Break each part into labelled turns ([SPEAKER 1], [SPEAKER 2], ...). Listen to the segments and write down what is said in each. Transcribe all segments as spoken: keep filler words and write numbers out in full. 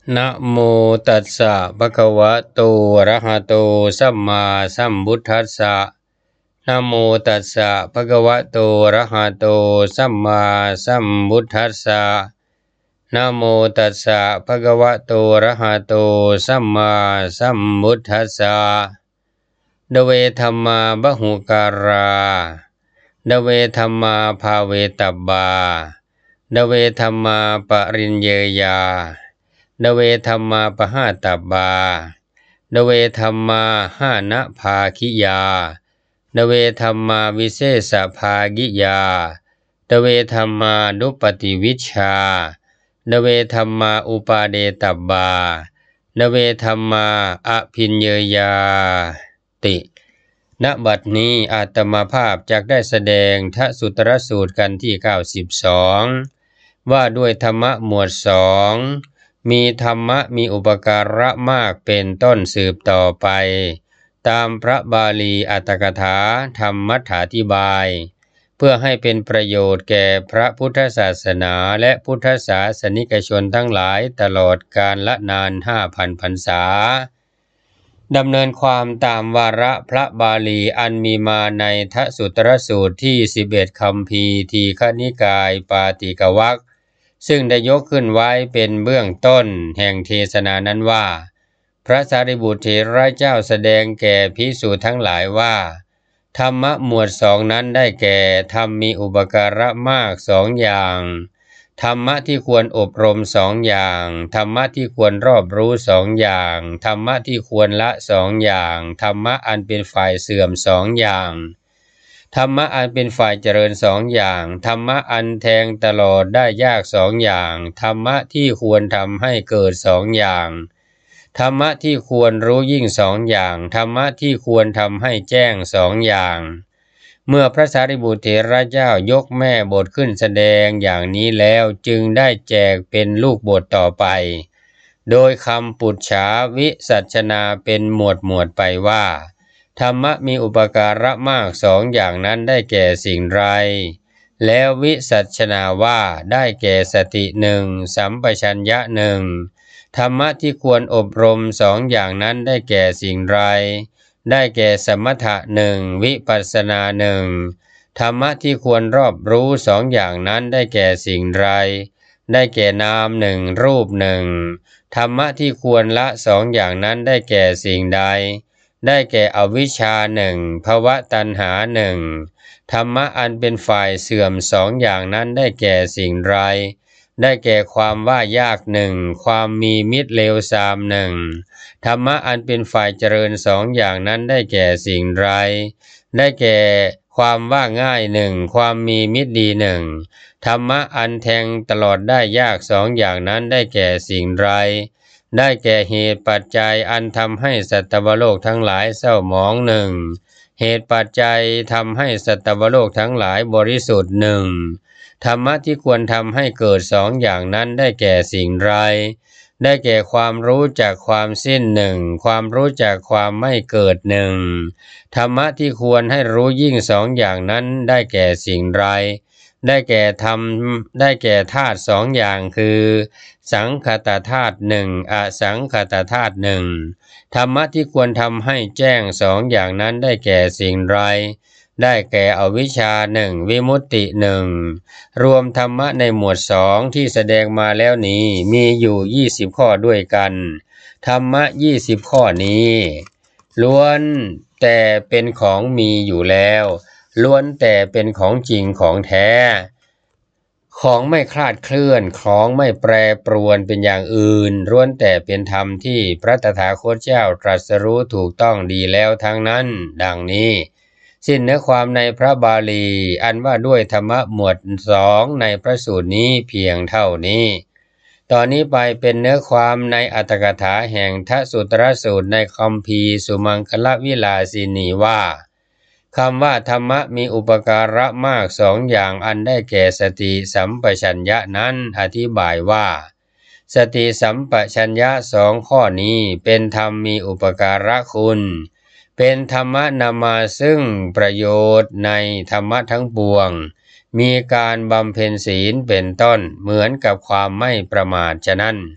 [SPEAKER 1] นะโมตัสสะภะคะวะโตอะระหะโตสัมมาสัมพุทธัสสะนะโมตัสสะภะคะวะโตอะระหะโตสัมมาสัมพุทธัสสะนะโมตัสสะภะคะวะโตอะระหะโตสัมมาสัมพุทธัสสะดเวธัมมาบหุการาดเวธัมมาภาเวตับบาดเวธัมมาปริญเยยาดเวธัมมาปหาตับบาดเวธัมมาห้านะภาคิยาดเวธัมมาวิเศษภากิยาดเวธัมมาดุปติวิชชาดเวธัมมาอุปาเดตับบาดเวธัมมาอภิญเยยาติณบัดนี้อาตมาภาพจักได้แสดงทสุตรสูตรกันที่เก้าสิบสองว่าด้วยธรรมะหมวดสองมีธรรมะมีอุปการะมากเป็นต้นสืบต่อไปตามพระบาลีอัตถกถาธรรมัฏฐาธิบายเพื่อให้เป็นประโยชน์แก่พระพุทธศาสนาและพุทธศาสนิกชนทั้งหลายตลอดกาลละนานห้าพันพรรษาดำเนินความตามวาระพระบาลีอันมีมาในทสุตรสูตรที่สิบเอ็ดคัมภีร์ทีฆนิกายปาติกวรรคซึ่งได้ยกขึ้นไว้เป็นเบื้องต้นแห่งเทศนานั้นว่าพระสารีบุตรเถระเจ้าแสดงแก่ภิกษุทั้งหลายว่าธรรมะหมวดสองนั้นได้แก่ธรรมมีอุปการะมากสองอย่างธรรมะที่ควรอบรมสองอย่างธรรมะที่ควรรอบรู้สองอย่างธรรมะที่ควรละสองอย่างธรรมะอันเป็นฝ่ายเสื่อมสองอย่างธรรมะอันเป็นฝ่ายเจริญสองอย่างธรรมะอันแทงตลอดได้ยากสองอย่างธรรมะที่ควรทำให้เกิดสองอย่างธรรมะที่ควรรู้ยิ่งสองอย่างธรรมะที่ควรทำให้แจ้งสองอย่างเมื่อพระสารีบุตรเถระเจ้ายกแม่บทขึ้นแสดงอย่างนี้แล้วจึงได้แจกเป็นลูกบทต่อไปโดยคำปุจฉาวิสัชนาเป็นหมวดหมวดไปว่าธรรมะมีอุปการะมากสองอย่างนั้นได้แก่สิ่งไรแล้ววิสัชนาว่าได้แก่สติหนึ่งสัมปชัญญะหนึ่งธรรมะที่ควรอบรมสองอย่างนั้นได้แก่สิ่งไรได้แก่สมถะหนึ่งวิปัสสนาหนึ่งธรรมะที่ควรรอบรู้สองอย่างนั้นได้แก่สิ่งไรได้แก่นามหนึ่งรูปหนึ่งธรรมะที่ควรละสองอย่างนั้นได้แก่สิ่งใดได้แก่อวิชชาหนึ่งภวตัณหาหนึ่งธรรมะอันเป็นฝ่ายเสื่อมสองอย่างนั้นได้แก่สิ่งไรได้แก่ความว่ายากหนึ่งความมีมิตรเลวทรามหนึ่งธรรมะอันเป็นฝ่ายเจริญสองอย่างนั้นได้แก่สิ่งไรได้แก่ความว่าง่ายหนึ่งความมีมิตรดีหนึ่งธรรมะอันแทงตลอดได้ยากสองอย่างนั้นได้แก่สิ่งไรได้แก่เหตุปัจจัยอันทำให้สัตวโลกทั้งหลายเศร้าหมองหนึ่งเหตุปัจจัยทำให้สัตวโลกทั้งหลายบริสุทธิ์หนึ่งธรรมะที่ควรทำให้เกิดสองอย่างนั้นได้แก่สิ่งไรได้แก่ความรู้จากความสิ้นหนึ่งความรู้จากความไม่เกิดหนึ่งธรรมะที่ควรให้รู้ยิ่งสองอย่างนั้นได้แก่สิ่งไรได้แก่ธรรมได้แก่ธาตุสองอย่างคือสังคตธาตุหนึ่งอสังคตธาตุหนึ่งธรรมะที่ควรทำให้แจ้งสองอย่างนั้นได้แก่สิ่งไรได้แก่อวิชชาหนึ่งวิมุตติหนึ่งรวมธรรมะในหมวดสองที่แสดงมาแล้วนี้มีอยู่ยี่สิบข้อด้วยกันธรรมะยี่สิบข้อนี้ล้วนแต่เป็นของมีอยู่แล้วล้วนแต่เป็นของจริงของแท้ของไม่คลาดเคลื่อนของไม่แปรปรวนเป็นอย่างอื่นล้วนแต่เป็นธรรมที่พระตถาคตเจ้าตรัสรู้ถูกต้องดีแล้วทั้งนั้นดังนี้สิ้นเนื้อความในพระบาลีอันว่าด้วยธรรมะหมวดสองในพระสูตรนี้เพียงเท่านี้ตอนนี้ไปเป็นเนื้อความในอัตถกถาแห่งทสุตรสูตรในคัมภีร์สุมังคลวิลาสินีว่าคำว่าธรรมะมีอุปการะมากสองอย่างอันได้แก่สติสัมปชัญญะนั้นอธิบายว่าสติสัมปชัญญะสองข้อนี้เป็นธรรมมีอุปการะคุณเป็นธรรมะนำมาซึ่งประโยชน์ในธรรมะทั้งปวงมีการบำเพ็ญศีลเป็นต้นเหมือนกับความไม่ประมาทฉะนั้น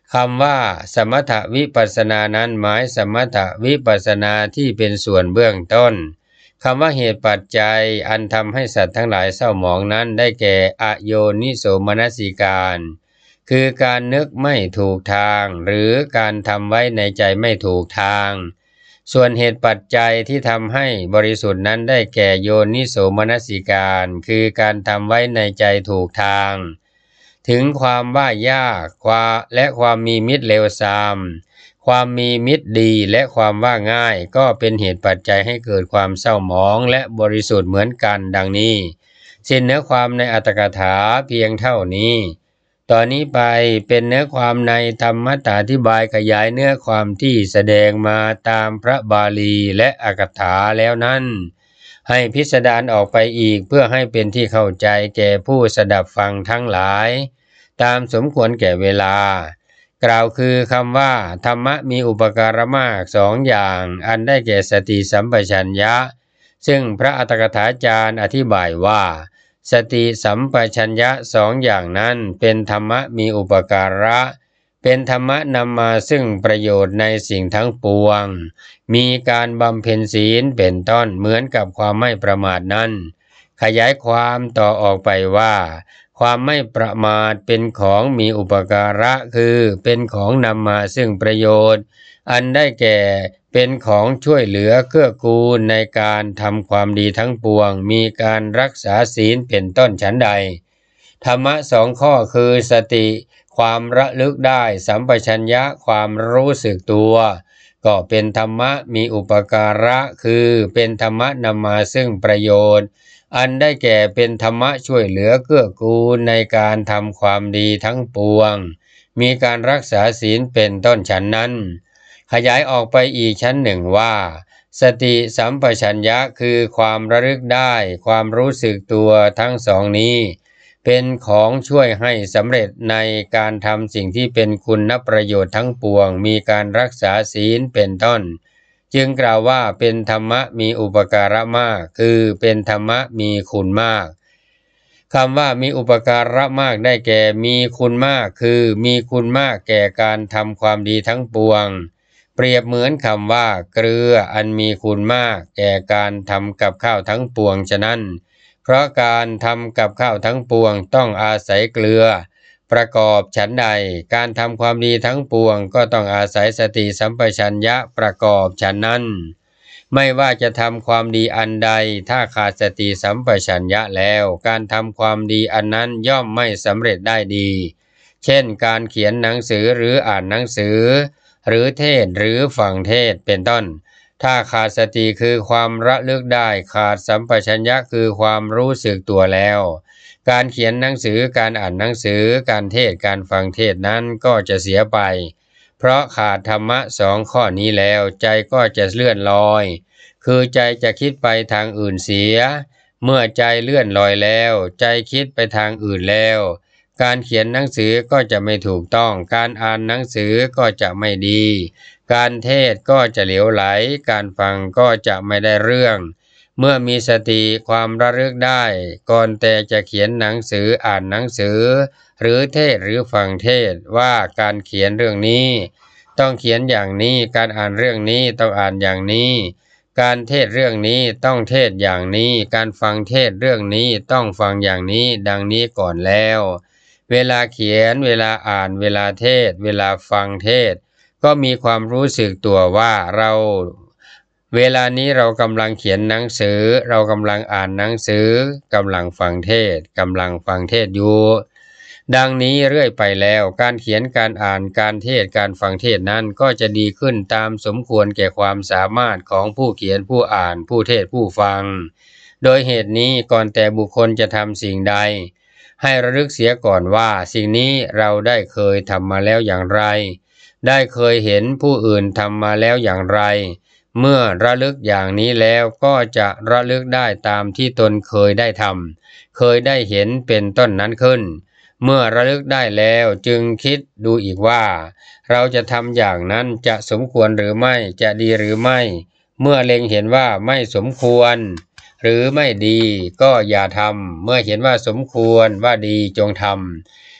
[SPEAKER 1] คำว่าสมถวิปัสสนานั้นหมายสมถวิปัสสนาที่เป็นส่วนเบื้องต้นคำว่าเหตุปัจจัยอันทำให้สัตว์ทั้งหลายเศร้าหมองนั้นได้แก่อโยนิโสมนสิการคือการนึกไม่ถูกทางหรือการทำไว้ในใจไม่ถูกทางส่วนเหตุปัจจัยที่ทำให้บริสุทธิ์นั้นได้แก่โยนิโสมนสิการคือการทำไว้ในใจถูกทางถึงความว่ายากความและความมีมิตรเลวทรามความมีมิตรดีและความว่าง่ายก็เป็นเหตุปัจจัยให้เกิดความเศร้าหมองและบริสุทธิ์เหมือนกันดังนี้สิ้นเนื้อความในอัตถกถาเพียงเท่านี้ตอนนี้ไปเป็นเนื้อความในธรรมตาธิบายขยายเนื้อความที่แสดงมาตามพระบาลีและอัตถกถาแล้วนั้นให้พิสดารออกไปอีกเพื่อให้เป็นที่เข้าใจแก่ผู้สดับฟังทั้งหลายตามสมควรแก่เวลากล่าวคือคำว่าธรรมะมีอุปการะมากสองอย่างอันได้แก่สติสัมปชัญญะซึ่งพระอัตถกถาจารย์อธิบายว่าสติสัมปชัญญะสองอย่างนั้นเป็นธรรมะมีอุปการะเป็นธรรมะนำมาซึ่งประโยชน์ในสิ่งทั้งปวงมีการบำเพ็ญศีลเป็นต้นเหมือนกับความไม่ประมาทนั้นขยายความต่อออกไปว่าความไม่ประมาทเป็นของมีอุปการะคือเป็นของนำมาซึ่งประโยชน์อันได้แก่เป็นของช่วยเหลือเกื้อกูลในการทำความดีทั้งปวงมีการรักษาศีลเป็นต้นฉันใดธรรมะสองข้อคือสติความระลึกได้สัมปชัญญะความรู้สึกตัวก็เป็นธรรมะมีอุปการะคือเป็นธรรมะนำมาซึ่งประโยชน์อันได้แก่เป็นธรรมะช่วยเหลือเกื้อกูลในการทำความดีทั้งปวงมีการรักษาศีลเป็นต้นฉันนั้นขยายออกไปอีกชั้นหนึ่งว่าสติสัมปชัญญะคือความระลึกได้ความรู้สึกตัวทั้งสองนี้เป็นของช่วยให้สำเร็จในการทำสิ่งที่เป็นคุณประโยชน์ทั้งปวงมีการรักษาศีลเป็นต้นจึงกล่าวว่าเป็นธรรมะมีอุปการะมากคือเป็นธรรมะมีคุณมากคำว่ามีอุปการะมากได้แก่มีคุณมากคือมีคุณมากแก่การทำความดีทั้งปวงเปรียบเหมือนคำว่าเกลืออันมีคุณมากแก่การทำกับข้าวทั้งปวงฉะนั้นเพราะการทำกับข้าวทั้งปวงต้องอาศัยเกลือประกอบฉันใดการทำความดีทั้งปวงก็ต้องอาศัยสติสัมปชัญญะประกอบฉันนั้นไม่ว่าจะทำความดีอันใดถ้าขาดสติสัมปชัญญะแล้วการทำความดีอันนั้นย่อมไม่สำเร็จได้ดีเช่นการเขียนหนังสือหรืออ่านหนังสือหรือเทศหรือฟังเทศเป็นต้นถ้าขาดสติคือความระลึกได้ขาดสัมปชัญญะคือความรู้สึกตัวแล้วการเขียนหนังสือการอ่านหนังสือการเทศการฟังเทศนั้นก็จะเสียไปเพราะขาดธรรมะสองข้อนี้แล้วใจก็จะเลื่อนลอยคือใจจะคิดไปทางอื่นเสียเมื่อใจเลื่อนลอยแล้วใจคิดไปทางอื่นแล้วการเขียนหนังสือก็จะไม่ถูกต้องการอ่านหนังสือก็จะไม่ดีการเทศก็จะเหลวไหลการฟังก็จะไม่ได้เรื่องเมื่อมีสติความระลึกได้ก่อนแต่จะเขียนหนังสืออ่านหนังสือหรือเทศหรือฟังเทศว่าการเขียนเรื่องนี้ต้องเขียนอย่างนี้การอ่านเรื่องนี้ต้องอ่านอย่างนี้การเทศเรื่องนี้ต้องเทศอย่างนี้การฟังเทศเรื่องนี้ต้องฟังอย่างนี้ดังนี้ก่อนแล้วเวลาเขียนเวลาอ่านเวลาเทศเวลาฟังเทศก็มีความรู้สึกตัวว่าเราเวลานี้เรากำลังเขียนหนังสือเรากำลังอ่านหนังสือกำลังฟังเทศกำลังฟังเทศอยู่ดังนี้เรื่อยไปแล้วการเขียนการอ่านการเทศการฟังเทศนั้นก็จะดีขึ้นตามสมควรแก่ความสามารถของผู้เขียนผู้อ่านผู้เทศผู้ฟังโดยเหตุนี้ก่อนแต่บุคคลจะทำสิ่งใดให้ระลึกเสียก่อนว่าสิ่งนี้เราได้เคยทำมาแล้วอย่างไรได้เคยเห็นผู้อื่นทำมาแล้วอย่างไรเมื่อระลึกอย่างนี้แล้วก็จะระลึกได้ตามที่ตนเคยได้ทำเคยได้เห็นเป็นต้นนั้นขึ้นเมื่อระลึกได้แล้วจึงคิดดูอีกว่าเราจะทำอย่างนั้นจะสมควรหรือไม่จะดีหรือไม่เมื่อเล็งเห็นว่าไม่สมควรหรือไม่ดีก็อย่าทำเมื่อเห็นว่าสมควรว่าดีจงท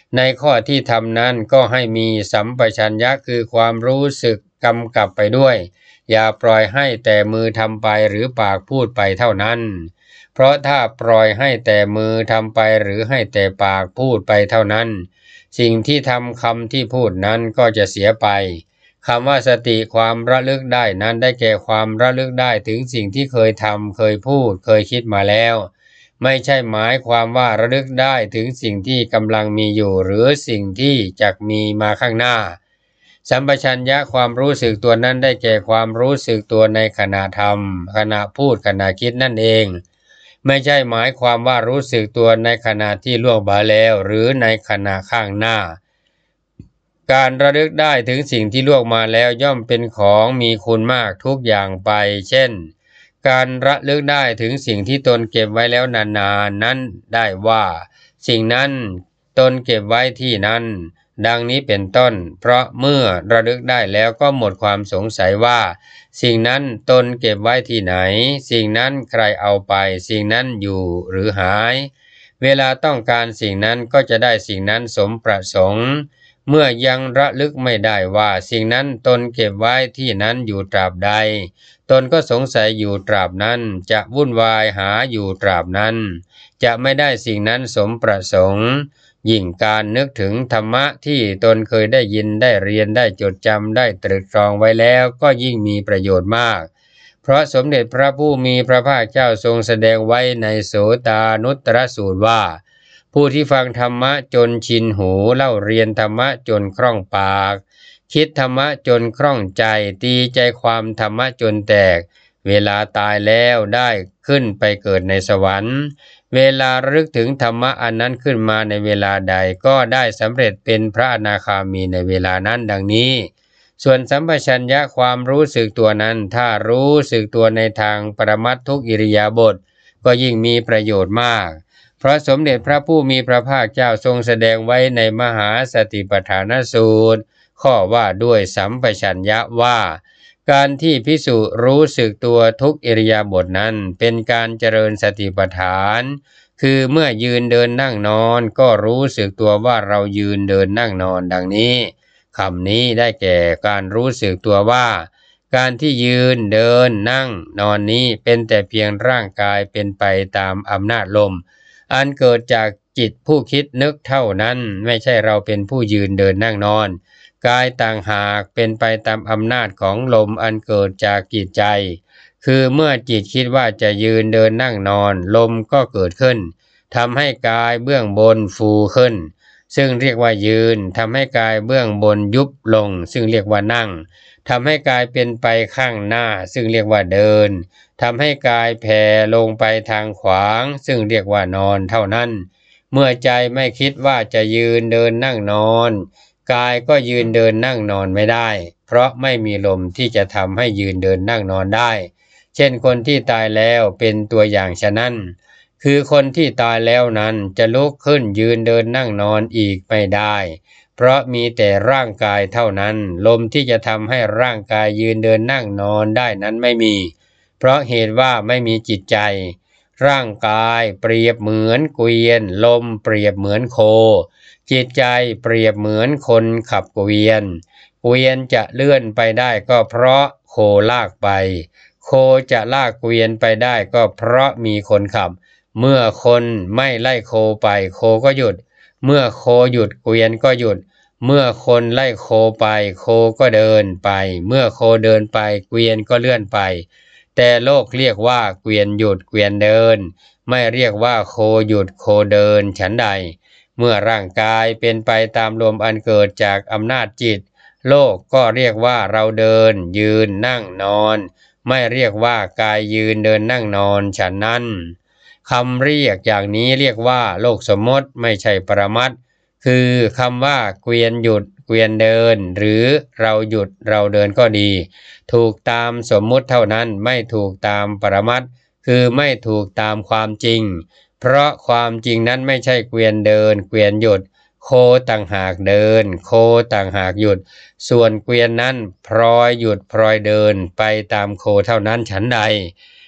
[SPEAKER 1] ในข้อที่ทำนั้นก็ให้มีสัมปชัญญะคือความรู้สึกกำกับไปด้วยอย่าปล่อยให้แต่มือทำไปหรือปากพูดไปเท่านั้นเพราะถ้าปล่อยให้แต่มือทำไปหรือให้แต่ปากพูดไปเท่านั้นสิ่งที่ทำคำที่พูดนั้นก็จะเสียไปคำว่าสติความระลึกได้นั้นได้แก่ความระลึกได้ถึงสิ่งที่เคยทำเคยพูดเคยคิดมาแล้วไม่ใช่หมายความว่าระลึกได้ถึงสิ่งที่กำลังมีอยู่หรือสิ่งที่จะมีมาข้างหน้าสัมปชัญญะความรู้สึกตัวนั้นได้แก่ความรู้สึกตัวในขณะทำขณะพูดขณะคิดนั่นเองไม่ใช่หมายความว่ารู้สึกตัวในขณะที่ล่วงมาแล้วหรือในขณะข้างหน้าการระลึกได้ถึงสิ่งที่ล่วงมาแล้วย่อมเป็นของมีคุณมากทุกอย่างไปเช่นการระลึกได้ถึงสิ่งที่ตนเก็บไว้แล้วนานๆ น, นั้นได้ว่าสิ่งนั้นตนเก็บไว้ที่นั้นดังนี้เป็นต้นเพราะเมื่อระลึกได้แล้วก็หมดความสงสัยว่าสิ่งนั้นตนเก็บไว้ที่ไหนสิ่งนั้นใครเอาไปสิ่งนั้นอยู่หรือหายเวลาต้องการสิ่งนั้นก็จะได้สิ่งนั้นสมประสงค์เมื่อยังระลึกไม่ได้ว่าสิ่งนั้นตนเก็บไว้ที่นั้นอยู่ตราบใดตนก็สงสัยอยู่ตราบนั้นจะวุ่นวายหาอยู่ตราบนั้นจะไม่ได้สิ่งนั้นสมประสงค์ยิ่งการนึกถึงธรรมะที่ตนเคยได้ยินได้เรียนได้จดจำได้ตรึกตรองไว้แล้วก็ยิ่งมีประโยชน์มากเพราะสมเด็จพระผู้มีพระภาคเจ้าทรงแสดงไว้ในโสตานุตตรสูตรว่าผู้ที่ฟังธรรมะจนชินหูเล่าเรียนธรรมะจนคล่องปากคิดธรรมะจนคล่องใจตีใจความธรรมะจนแตกเวลาตายแล้วได้ขึ้นไปเกิดในสวรรค์เวลาระลึกถึงธรรมะอันนั้นขึ้นมาในเวลาใดก็ได้สำเร็จเป็นพระอนาคามีในเวลานั้นดังนี้ส่วนสัมปชัญญะความรู้สึกตัวนั้นถ้ารู้สึกตัวในทางปรมัตถ์ทุกอิริยาบถก็ยิ่งมีประโยชน์มากเพราะสมเด็จพระผู้มีพระภาคเจ้าทรงแสดงไว้ในมหาสติปัฏฐานสูตรข้อว่าด้วยสัมปชัญญะว่าการที่ภิกษุรู้สึกตัวทุกอิริยาบถนั้นเป็นการเจริญสติปัฏฐานคือเมื่อยืนเดินนั่งนอนก็รู้สึกตัวว่าเรายืนเดินนั่งนอนดังนี้คำนี้ได้แก่การรู้สึกตัวว่าการที่ยืนเดินนั่งนอนนี้เป็นแต่เพียงร่างกายเป็นไปตามอำนาจลมอันเกิดจากจิตผู้คิดนึกเท่านั้นไม่ใช่เราเป็นผู้ยืนเดินนั่งนอนกายต่างหากเป็นไปตามอำนาจของลมอันเกิดจากจิตใจคือเมื่อจิตคิดว่าจะยืนเดินนั่งนอนลมก็เกิดขึ้นทำให้กายเบื้องบนฟูขึ้นซึ่งเรียกว่ายืนทำให้กายเบื้องบนยุบลงซึ่งเรียกว่านั่งทำให้กายเป็นไปข้างหน้าซึ่งเรียกว่าเดินทำให้กายแผ่ลงไปทางขวางซึ่งเรียกว่านอนเท่านั้นเมื่อใจไม่คิดว่าจะยืนเดินนั่งนอนกายก็ยืนเดินนั่งนอนไม่ได้เพราะไม่มีลมที่จะทำให้ยืนเดินนั่งนอนได้เช่นคนที่ตายแล้วเป็นตัวอย่างฉะนั้นคือคนที่ตายแล้วนั้นจะลุกขึ้นยืนเดินนั่งนอนอีกไม่ได้เพราะมีแต่ร่างกายเท่านั้นลมที่จะทำให้ร่างกายยืนเดินนั่งนอนได้นั้นไม่มีเพราะเหตุว่าไม่มีจิตใจร่างกายเปรียบเหมือนเกวียนลมเปรียบเหมือนโคจิตใจเปรียบเหมือนคนขับเกวียนเกวียนจะเลื่อนไปได้ก็เพราะโคลากไปโคจะลากเกวียนไปได้ก็เพราะมีคนขับเมื่อคนไม่ไล่โคไปโคก็หยุดเมื่อโคหยุดเกวียนก็หยุดเมื่อคนไล่โคไปโคก็เดินไปเมื่อโคเดินไปเกวียนก็เลื่อนไปแต่โลกเรียกว่าเกวียนหยุดเกวียนเดินไม่เรียกว่าโคหยุดโคเดินฉันใดเมื่อร่างกายเป็นไปตามลมอันเกิดจากอำนาจจิตโลกก็เรียกว่าเราเดินยืนนั่งนอนไม่เรียกว่ากายยืนเดินนั่งนอนฉันนั้นคำเรียกอย่างนี้เรียกว่าโลกสมมติไม่ใช่ปรมัตถ์คือคำว่าเกวียนหยุดเกวียนเดินหรือเราหยุดเราเดินก็ดีถูกตามสมมุติเท่านั้นไม่ถูกตามปรมัตถ์คือไม่ถูกตามความจริงเพราะความจริงนั้นไม่ใช่เกวียนเดินเกวียนหยุดโคต่างหากเดินโคต่างหากหยุดส่วนเกวียนนั้นพลอยหยุดพลอยเดินไปตามโคเท่านั้นฉันใด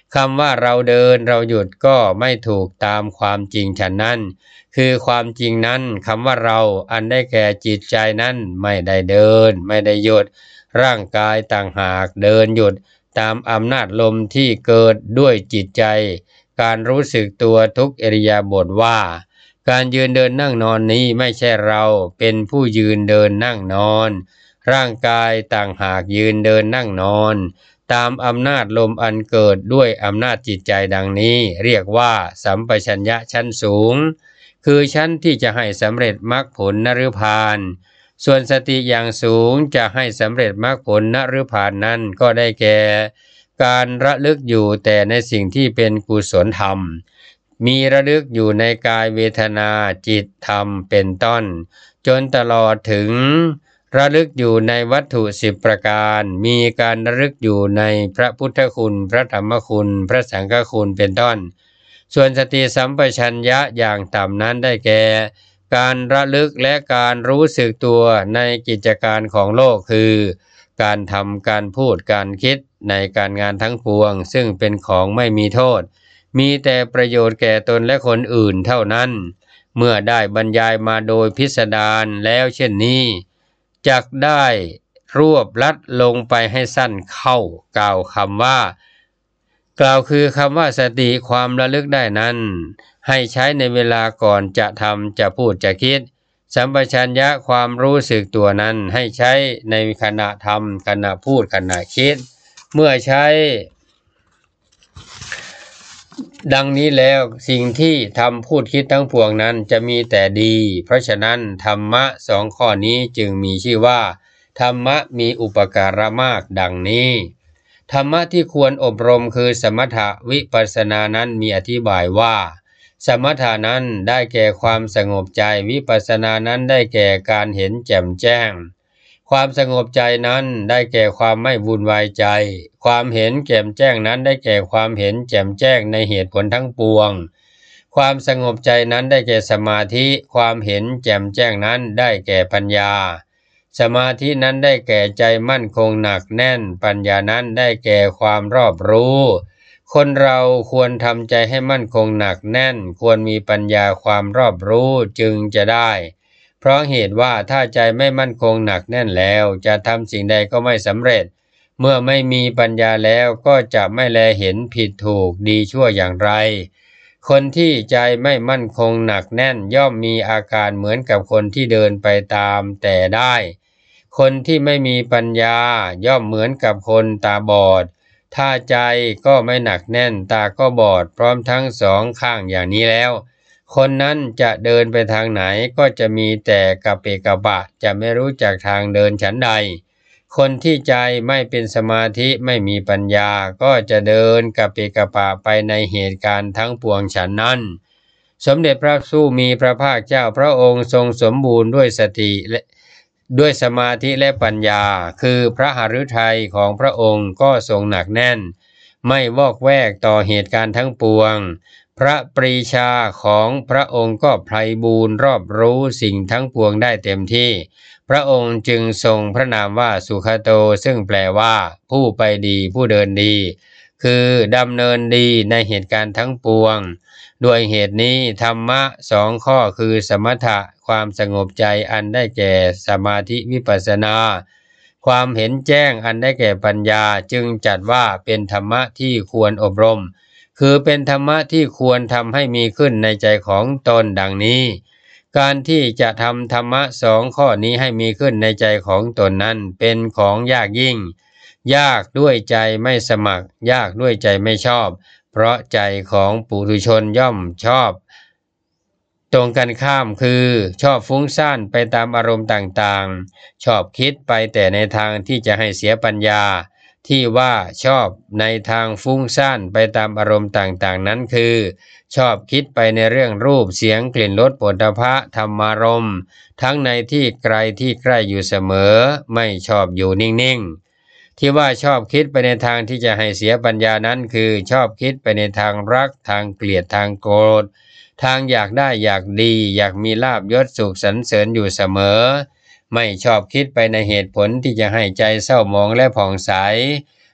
[SPEAKER 1] คำว่าเราเดินเราหยุดก็ไม่ถูกตามความจริงฉะนั้นคือความจริงนั้นคำว่าเราอันได้แก่จิตใจนั้นไม่ได้เดินไม่ได้หยุดร่างกายต่างหากเดินหยุดตามอำนาจลมที่เกิดด้วยจิตใจการรู้สึกตัวทุกอิริยาบถว่าการยืนเดินนั่งนอนนี้ไม่ใช่เราเป็นผู้ยืนเดินนั่งนอนร่างกายต่างหากยืนเดินนั่งนอนตามอำนาจลมอันเกิดด้วยอำนาจจิตใจดังนี้เรียกว่าสัมปชัญญะชั้นสูงคือชั้นที่จะให้สำเร็จมรรคผลนฤพานส่วนสติอย่างสูงจะให้สำเร็จมรรคผลนฤพานนั้นก็ได้แก่การระลึกอยู่แต่ในสิ่งที่เป็นกุศลธรรมมีระลึกอยู่ในกายเวทนาจิตธรรมเป็นต้นจนตลอดถึงระลึกอยู่ในวัตถุสิบประการมีการระลึกอยู่ในพระพุทธคุณพระธรรมคุณพระสังฆคุณเป็นต้นส่วนสติสัมปชัญญะอย่างต่ำนั้นได้แก่การระลึกและการรู้สึกตัวในกิจการของโลกคือการทำการพูดการคิดในการงานทั้งปวงซึ่งเป็นของไม่มีโทษมีแต่ประโยชน์แก่ตนและคนอื่นเท่านั้นเมื่อได้บรรยายมาโดยพิสดารแล้วเช่นนี้จักได้รวบลัดลงไปให้สั้นเข้ากล่าวคำว่ากล่าวคือคำว่าสติความระลึกได้นั้นให้ใช้ในเวลาก่อนจะทำจะพูดจะคิดสัมปชัญญะความรู้สึกตัวนั้นให้ใช้ในขณะทำขณะพูดขณะคิดเมื่อใช้ดังนี้แล้วสิ่งที่ทำพูดคิดทั้งปวงนั้นจะมีแต่ดีเพราะฉะนั้นธรรมะสองข้อนี้จึงมีชื่อว่าธรรมะมีอุปการะมากดังนี้ธรรมะที่ควรอบรมคือสมถะวิปัสสนานั้นมีอธิบายว่าสมถะนั้นได้แก่ความสงบใจวิปัสสนานั้นได้แก่การเห็นแจ่มแจ้งความสงบใจนั้นได้แก่ความไม่วุ่นวายใจความเห็นแจ่มแจ้งนั้นได้แก่ความเห็นแจ่มแจ้งในเหตุผลทั้งปวงความสงบใจนั้นได้แก่สมาธิความเห็นแจ่มแจ้งนั้นได้แก่ปัญญาสมาธินั้นได้แก่ใจมั่นคงหนักแน่นปัญญานั้นได้แก่ความรอบรู้คนเราควรทำใจให้มั่นคงหนักแน่นควรมีปัญญาความรอบรู้จึงจะได้เพราะเหตุว่าถ้าใจไม่มั่นคงหนักแน่นแล้วจะทำสิ่งใดก็ไม่สำเร็จเมื่อไม่มีปัญญาแล้วก็จะไม่แลเห็นผิดถูกดีชั่วอย่างไรคนที่ใจไม่มั่นคงหนักแน่นย่อมมีอาการเหมือนกับคนที่เดินไปตามแต่ได้คนที่ไม่มีปัญญาย่อมเหมือนกับคนตาบอดถ้าใจก็ไม่หนักแน่นตาก็บอดพร้อมทั้งสองข้างอย่างนี้แล้วคนนั้นจะเดินไปทางไหนก็จะมีแต่กะเปกะปะจะไม่รู้จักทางเดินฉันใดคนที่ใจไม่เป็นสมาธิไม่มีปัญญาก็จะเดินกะเปกะปะไปในเหตุการณ์ทั้งปวงฉันนั้นสมเด็จพระผู้มีพระภาคเจ้าพระองค์ทรงสมบูรณ์ด้วยสติและด้วยสมาธิและปัญญาคือพระหฤทัยของพระองค์ก็ทรงหนักแน่นไม่วอกแวกต่อเหตุการณ์ทั้งปวงพระปรีชาของพระองค์ก็ไพบูลย์รอบรู้สิ่งทั้งปวงได้เต็มที่พระองค์จึงทรงพระนามว่าสุขโตซึ่งแปลว่าผู้ไปดีผู้เดินดีคือดำเนินดีในเหตุการณ์ทั้งปวงด้วยเหตุนี้ธรรมะสองข้อคือสมถะความสงบใจอันได้แก่สมาธิวิปัสสนาความเห็นแจ้งอันได้แก่ปัญญาจึงจัดว่าเป็นธรรมะที่ควรอบรมคือเป็นธรรมะที่ควรทำให้มีขึ้นในใจของตนดังนี้การที่จะทำธรรมะสองข้อนี้ให้มีขึ้นในใจของตนนั้นเป็นของยากยิ่งยากด้วยใจไม่สมัครยากด้วยใจไม่ชอบเพราะใจของปุถุชนย่อมชอบตรงกันข้ามคือชอบฟุ้งซ่านไปตามอารมณ์ต่างๆชอบคิดไปแต่ในทางที่จะให้เสียปัญญาที่ว่าชอบในทางฟุ้งซ่านไปตามอารมณ์ต่างๆนั้นคือชอบคิดไปในเรื่องรูปเสียงกลิ่นรสโผฏฐัพพะธรรมารมณ์ทั้งในที่ไกลที่ใกล้อยู่เสมอไม่ชอบอยู่นิ่งๆที่ว่าชอบคิดไปในทางที่จะให้เสียปัญญานั้นคือชอบคิดไปในทางรักทางเกลียดทางโกรธทางอยากได้อยากดีอยากมีลาภยศสุขสรรเสริญอยู่เสมอไม่ชอบคิดไปในเหตุผลที่จะให้ใจเศร้าหมองและผ่องใส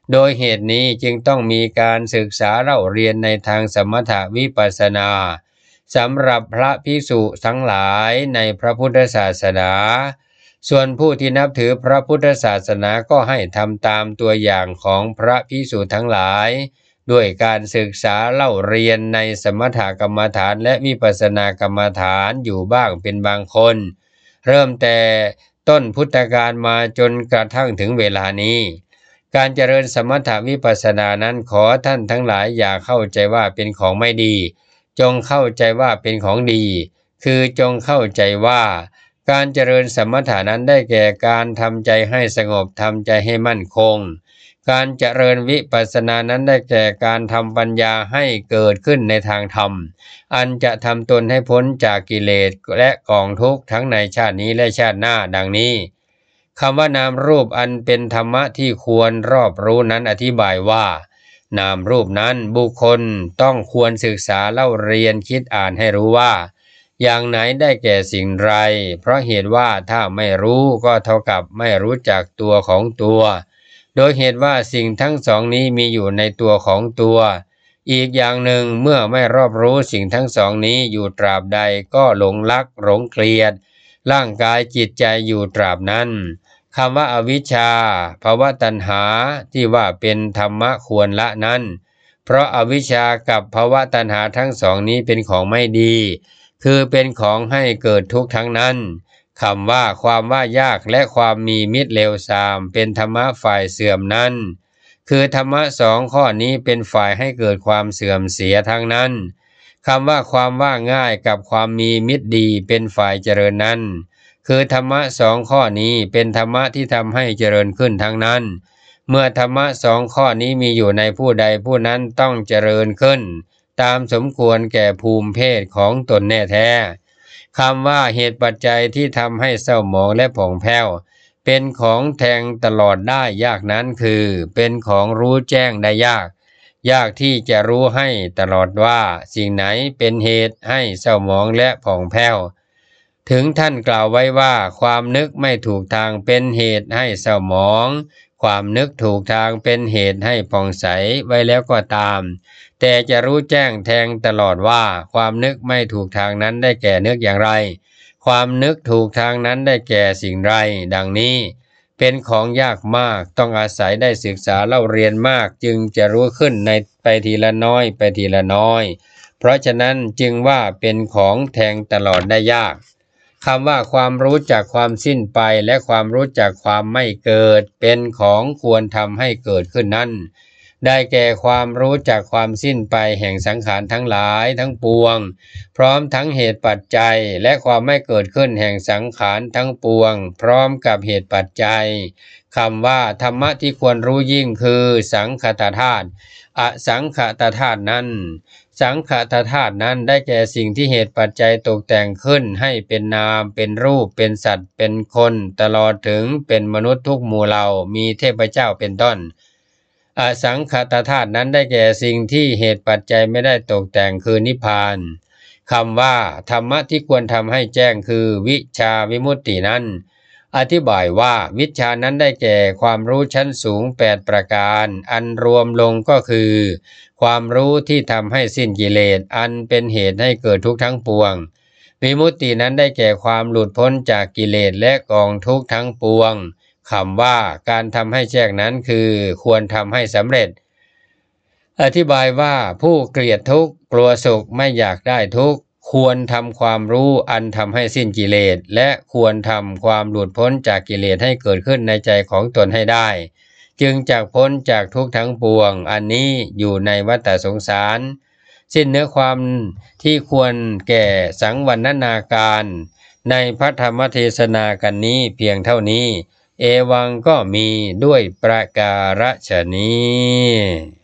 [SPEAKER 1] โดยเหตุนี้จึงต้องมีการศึกษาเล่าเรียนในทางสมถะวิปัสสนาสำหรับพระภิกษุทั้งหลายในพระพุทธศาสนาส่วนผู้ที่นับถือพระพุทธศาสนาก็ให้ทำตามตัวอย่างของพระภิกษุทั้งหลายด้วยการศึกษาเล่าเรียนในสมถกรรมฐานและวิปัสสนากรรมฐานอยู่บ้างเป็นบางคนเริ่มแต่ต้นพุทธกาลมาจนกระทั่งถึงเวลานี้การเจริญสมถะวิปัสสนานั้นขอท่านทั้งหลายอย่าเข้าใจว่าเป็นของไม่ดีจงเข้าใจว่าเป็นของดีคือจงเข้าใจว่าการเจริญสมถะนั้นได้แก่การทำใจให้สงบทำใจให้มั่นคงการเจริญวิปัสสนานั้นได้แก่การทำปัญญาให้เกิดขึ้นในทางธรรมอันจะทำตนให้พ้นจากกิเลสและกองทุกข์ทั้งในชาตินี้และชาติหน้าดังนี้คำว่านามรูปอันเป็นธรรมะที่ควรรอบรู้นั้นอธิบายว่านามรูปนั้นบุคคลต้องควรศึกษาเล่าเรียนคิดอ่านให้รู้ว่าอย่างไหนได้แก่สิ่งไรเพราะเหตุว่าถ้าไม่รู้ก็เท่ากับไม่รู้จักตัวของตัวโดยเหตุว่าสิ่งทั้งสองนี้มีอยู่ในตัวของตัวอีกอย่างหนึ่งเมื่อไม่รอบรู้สิ่งทั้งสองนี้อยู่ตราบใดก็หลงรักหลงเกลียดร่างกายจิตใจอยู่ตราบนั้นคำว่าอวิชชาภวตัณหาที่ว่าเป็นธรรมะควรละนั้นเพราะอวิชชากับภวตัณหาทั้งสองนี้เป็นของไม่ดีคือเป็นของให้เกิดทุกข์ทั้งนั้นคำว่าความว่ายากและความมีมิตรเลวทรามเป็นธรรมะฝ่ายเสื่อมนั้นคือธรรมะสองข้อนี้เป็นฝ่ายให้เกิดความเสื่อมเสียทั้งนั้นคำว่าความว่าง่ายกับความมีมิตรดีเป็นฝ่ายเจริญนั้นคือธรรมะสองข้อนี้เป็นธรรมะที่ทำให้เจริญขึ้นทั้งนั้นเมื่อธรรมะสองข้อนี้มีอยู่ในผู้ใดผู้นั้นต้องเจริญขึ้นตามสมควรแก่ภูมิเพศของตนแน่แท้คำว่าเหตุปัจจัยที่ทำให้เศร้าหมองและผ่องแผ้วเป็นของแทงตลอดได้ยากนั้นคือเป็นของรู้แจ้งได้ยากยากที่จะรู้ให้ตลอดว่าสิ่งไหนเป็นเหตุให้เศร้าหมองและผ่องแผ้วถึงท่านกล่าวไว้ว่าความนึกไม่ถูกทางเป็นเหตุให้เศร้าหมองความนึกถูกทางเป็นเหตุให้ผ่องใสไว้แล้วก็ตามแต่จะรู้แจ้งแทงตลอดว่าความนึกไม่ถูกทางนั้นได้แก่นึกอย่างไรความนึกถูกทางนั้นได้แก่สิ่งไรดังนี้เป็นของยากมากต้องอาศัยได้ศึกษาเล่าเรียนมากจึงจะรู้ขึ้นในไปทีละน้อยไปทีละน้อยเพราะฉะนั้นจึงว่าเป็นของแทงตลอดได้ยากคำว่าความรู้จักความสิ้นไปและความรู้จักความไม่เกิดเป็นของควรทำให้เกิดขึ้นนั้นได้แก่ความรู้จักความสิ้นไปแห่งสังขารทั้งหลายทั้งปวงพร้อมทั้งเหตุปัจจัยและความไม่เกิดขึ้นแห่งสังขารทั้งปวงพร้อมกับเหตุปัจจัยคำว่าธรรมะที่ควรรู้ยิ่งคือสังขตธาตุอสังขตธาตุนั้นสังขตธาตุนั้นได้แก่สิ่งที่เหตุปัจจัยตกแต่งขึ้นให้เป็นนามเป็นรูปเป็นสัตว์เป็นคนตลอดถึงเป็นมนุษย์ทุกหมู่เหล่ามีเทพเจ้าเป็นต้นอสังขตธาตุนั้นได้แก่สิ่งที่เหตุปัจจัยไม่ได้ตกแต่งคือนิพพานคำว่าธรรมะที่ควรทำให้แจ้งคือวิชาวิมุตตินั้นอธิบายว่าวิชานั้นได้แก่ความรู้ชั้นสูงแปดประการอันรวมลงก็คือความรู้ที่ทำให้สิ้นกิเลสอันเป็นเหตุให้เกิดทุกข์ทั้งปวงวิมุตตินั้นได้แก่ความหลุดพ้นจากกิเลสและกองทุกข์ทั้งปวงคำว่าการทำให้แจ้งนั้นคือควรทำให้สำเร็จอธิบายว่าผู้เกลียดทุกข์กลัวสุขไม่อยากได้ทุกข์ควรทำความรู้อันทำให้สิ้นกิเลสและควรทำความหลุดพ้นจากกิเลสให้เกิดขึ้นในใจของตนให้ได้จึงจักพ้นจากทุกข์ทั้งปวงอันนี้อยู่ในวัฏสงสารสิ้นเนื้อความที่ควรแก่สังวรรณนาการในพระธรรมเทศนากันนี้เพียงเท่านี้เอวังก็มีด้วยประการฉะนี้